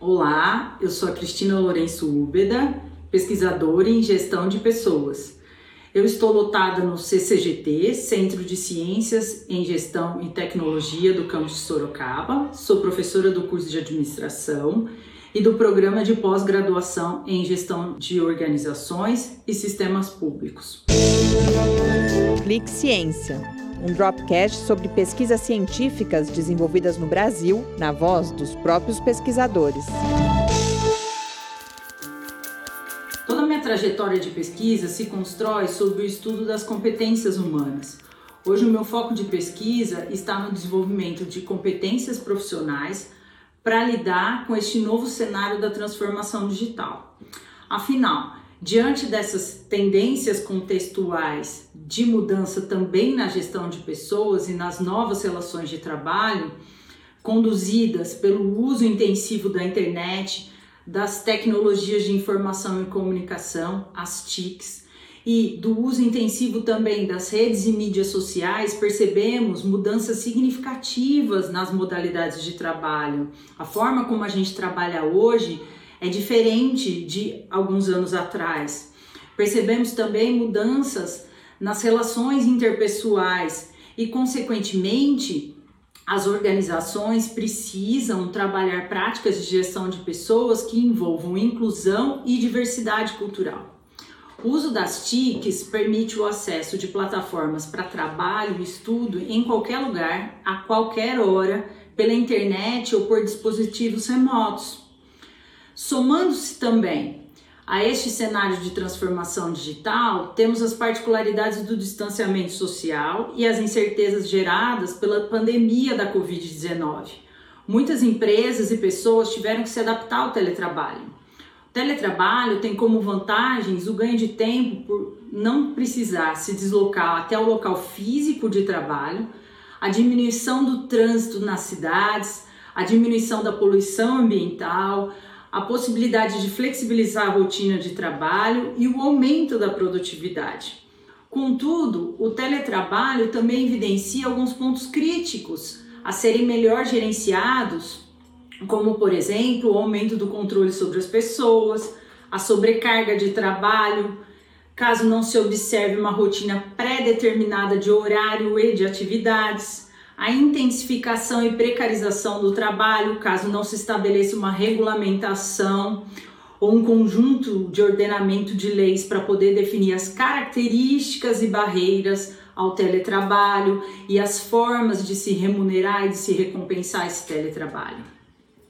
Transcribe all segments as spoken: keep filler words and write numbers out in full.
Olá, eu sou a Cristina Lourenço Úbeda, pesquisadora em Gestão de Pessoas. Eu estou lotada no C C G T, Centro de Ciências em Gestão e Tecnologia do campus de Sorocaba. Sou professora do curso de Administração e do programa de pós-graduação em Gestão de Organizações e Sistemas Públicos. Clique Ciência, um dropcast sobre pesquisas científicas desenvolvidas no Brasil, na voz dos próprios pesquisadores. Toda a minha trajetória de pesquisa se constrói sobre o estudo das competências humanas. Hoje o meu foco de pesquisa está no desenvolvimento de competências profissionais para lidar com este novo cenário da transformação digital. Afinal, diante dessas tendências contextuais de mudança também na gestão de pessoas e nas novas relações de trabalho, conduzidas pelo uso intensivo da internet, das tecnologias de informação e comunicação, as T I Cs, e do uso intensivo também das redes e mídias sociais, percebemos mudanças significativas nas modalidades de trabalho. A forma como a gente trabalha hoje é diferente de alguns anos atrás. Percebemos também mudanças nas relações interpessoais e, consequentemente, as organizações precisam trabalhar práticas de gestão de pessoas que envolvam inclusão e diversidade cultural. O uso das T I Cs permite o acesso de plataformas para trabalho e estudo em qualquer lugar, a qualquer hora, pela internet ou por dispositivos remotos. Somando-se também a este cenário de transformação digital, temos as particularidades do distanciamento social e as incertezas geradas pela pandemia da covid dezenove. Muitas empresas e pessoas tiveram que se adaptar ao teletrabalho. O teletrabalho tem como vantagens o ganho de tempo por não precisar se deslocar até o local físico de trabalho, a diminuição do trânsito nas cidades, a diminuição da poluição ambiental, a possibilidade de flexibilizar a rotina de trabalho e o aumento da produtividade. Contudo, o teletrabalho também evidencia alguns pontos críticos a serem melhor gerenciados, como, por exemplo, o aumento do controle sobre as pessoas, a sobrecarga de trabalho, caso não se observe uma rotina pré-determinada de horário e de atividades, a intensificação e precarização do trabalho, caso não se estabeleça uma regulamentação ou um conjunto de ordenamento de leis para poder definir as características e barreiras ao teletrabalho e as formas de se remunerar e de se recompensar esse teletrabalho.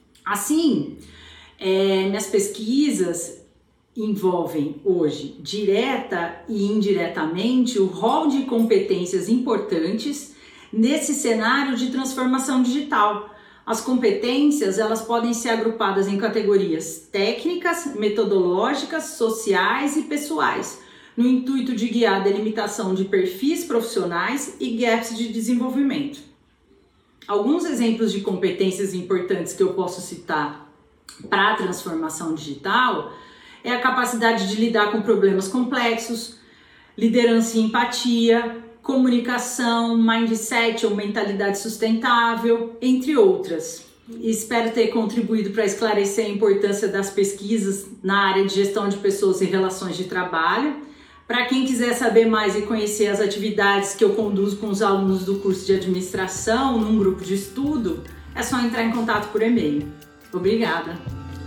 Assim, é, minhas pesquisas envolvem hoje, direta e indiretamente, o rol de competências importantes nesse cenário de transformação digital. As competências, elas podem ser agrupadas em categorias técnicas, metodológicas, sociais e pessoais, no intuito de guiar a delimitação de perfis profissionais e gaps de desenvolvimento. Alguns exemplos de competências importantes que eu posso citar para a transformação digital é a capacidade de lidar com problemas complexos, liderança e empatia, comunicação, mindset ou mentalidade sustentável, entre outras. Espero ter contribuído para esclarecer a importância das pesquisas na área de gestão de pessoas e relações de trabalho. Para quem quiser saber mais e conhecer as atividades que eu conduzo com os alunos do curso de administração num grupo de estudo, é só entrar em contato por e-mail. Obrigada!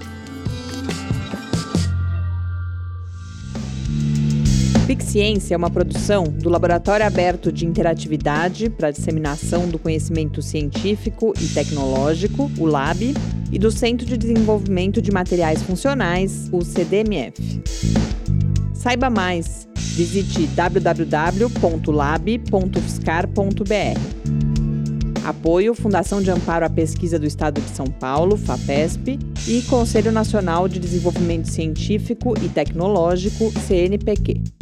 Clique Ciência é uma produção do Laboratório Aberto de Interatividade para a Disseminação do Conhecimento Científico e Tecnológico, o LAB, e do Centro de Desenvolvimento de Materiais Funcionais, o C D M F. Saiba mais, visite w w w ponto lab ponto u f s c a r ponto b r. Apoio Fundação de Amparo à Pesquisa do Estado de São Paulo, FAPESP, e Conselho Nacional de Desenvolvimento Científico e Tecnológico, C N Pq.